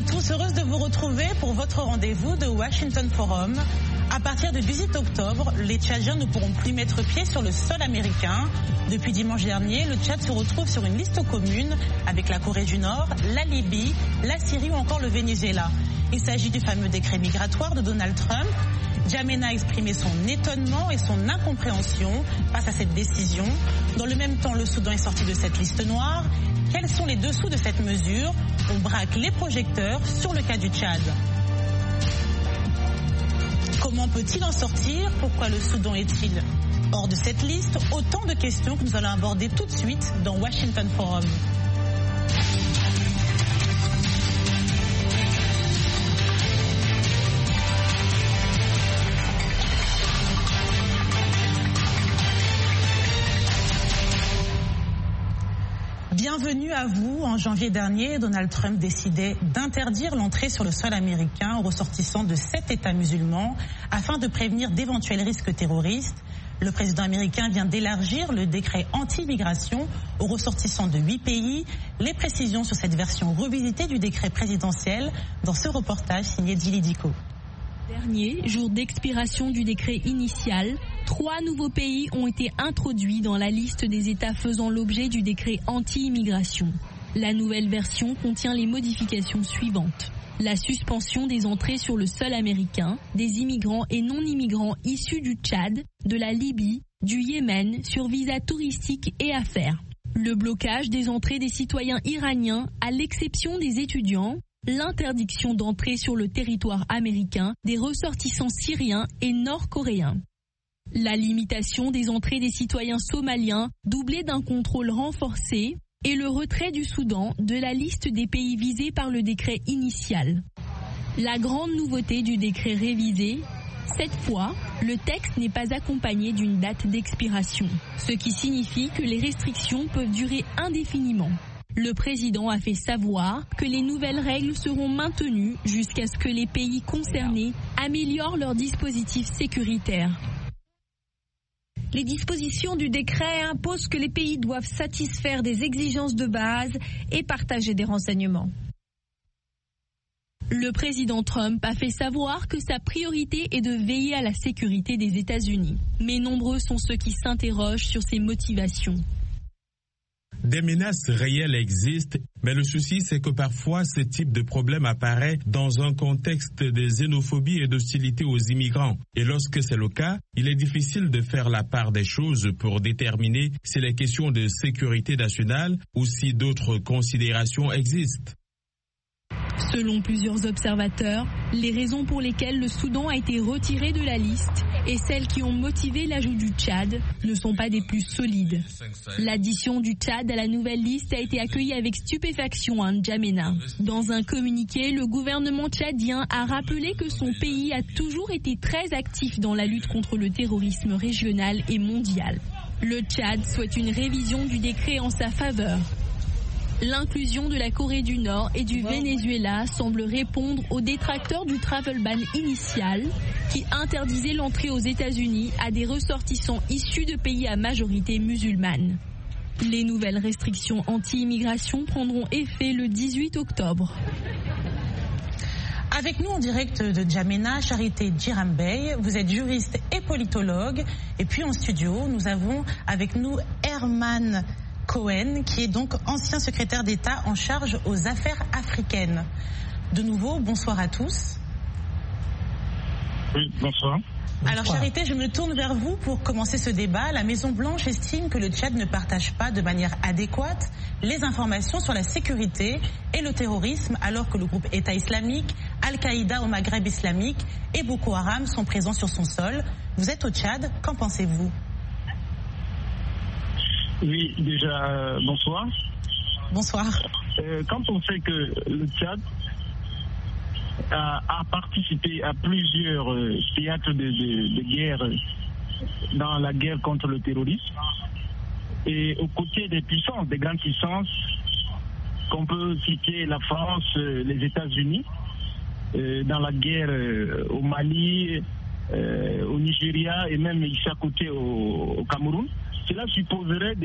à tous, heureuse de vous retrouver pour votre rendez-vous de Washington Forum. À partir du 18 octobre, les Tchadiens ne pourront plus mettre pied sur le sol américain. Depuis dimanche dernier, le Tchad se retrouve sur une liste commune avec la Corée du Nord, la Libye, la Syrie ou encore le Venezuela. Il s'agit du fameux décret migratoire de Donald Trump. N'Djamena a exprimé son étonnement et son incompréhension face à cette décision. Dans le même temps, le Soudan est sorti de cette liste noire. Quels sont les dessous de cette mesure? On braque les projecteurs sur le cas du Tchad. Comment peut-il en sortir? Pourquoi le Soudan est-il hors de cette liste? Autant de questions que nous allons aborder tout de suite dans Washington Forum. Bienvenue à vous. En janvier dernier, Donald Trump décidait d'interdire l'entrée sur le sol américain aux ressortissants de 7 États musulmans afin de prévenir d'éventuels risques terroristes. Le président américain vient d'élargir le décret anti-immigration aux ressortissants de 8 pays. Les précisions sur cette version revisitée du décret présidentiel dans ce reportage signé Gilly Dico. Dernier jour d'expiration du décret initial, 3 nouveaux pays ont été introduits dans la liste des États faisant l'objet du décret anti-immigration. La nouvelle version contient les modifications suivantes. La suspension des entrées sur le sol américain des immigrants et non-immigrants issus du Tchad, de la Libye, du Yémen sur visa touristique et affaires. Le blocage des entrées des citoyens iraniens à l'exception des étudiants. L'interdiction d'entrée sur le territoire américain des ressortissants syriens et nord-coréens. La limitation des entrées des citoyens somaliens, doublée d'un contrôle renforcé, et le retrait du Soudan de la liste des pays visés par le décret initial. La grande nouveauté du décret révisé, cette fois, le texte n'est pas accompagné d'une date d'expiration, ce qui signifie que les restrictions peuvent durer indéfiniment. Le président a fait savoir que les nouvelles règles seront maintenues jusqu'à ce que les pays concernés améliorent leurs dispositifs sécuritaires. Les dispositions du décret imposent que les pays doivent satisfaire des exigences de base et partager des renseignements. Le président Trump a fait savoir que sa priorité est de veiller à la sécurité des États-Unis. Mais nombreux sont ceux qui s'interrogent sur ses motivations. Des menaces réelles existent, mais le souci c'est que parfois ce type de problème apparaît dans un contexte de xénophobie et d'hostilité aux immigrants. Et lorsque c'est le cas, il est difficile de faire la part des choses pour déterminer si les questions de sécurité nationale ou si d'autres considérations existent. Selon plusieurs observateurs, les raisons pour lesquelles le Soudan a été retiré de la liste et celles qui ont motivé l'ajout du Tchad ne sont pas des plus solides. L'addition du Tchad à la nouvelle liste a été accueillie avec stupéfaction à N'Djamena. Dans un communiqué, le gouvernement tchadien a rappelé que son pays a toujours été très actif dans la lutte contre le terrorisme régional et mondial. Le Tchad souhaite une révision du décret en sa faveur. L'inclusion de la Corée du Nord et du Venezuela semble répondre aux détracteurs du travel ban initial qui interdisait l'entrée aux États-Unis à des ressortissants issus de pays à majorité musulmane. Les nouvelles restrictions anti-immigration prendront effet le 18 octobre. Avec nous en direct de N'Djamena, Charité Djirambey, vous êtes juriste et politologue. Et puis en studio, nous avons avec nous Herman Cohen, qui est donc ancien secrétaire d'État en charge aux affaires africaines. De nouveau, bonsoir à tous. Oui, bonsoir. Alors Charité, je me tourne vers vous pour commencer ce débat. La Maison-Blanche estime que le Tchad ne partage pas de manière adéquate les informations sur la sécurité et le terrorisme, alors que le groupe État islamique, Al-Qaïda au Maghreb islamique et Boko Haram sont présents sur son sol. Vous êtes au Tchad, qu'en pensez-vous ? Oui, déjà, bonsoir. Bonsoir. Quand on sait que le Tchad a participé à plusieurs théâtres de guerre dans la guerre contre le terrorisme, et aux côtés des puissances, des grandes puissances, qu'on peut citer la France, les États-Unis, dans la guerre au Mali, au Nigeria et même ici à côté au Cameroun, cela supposerait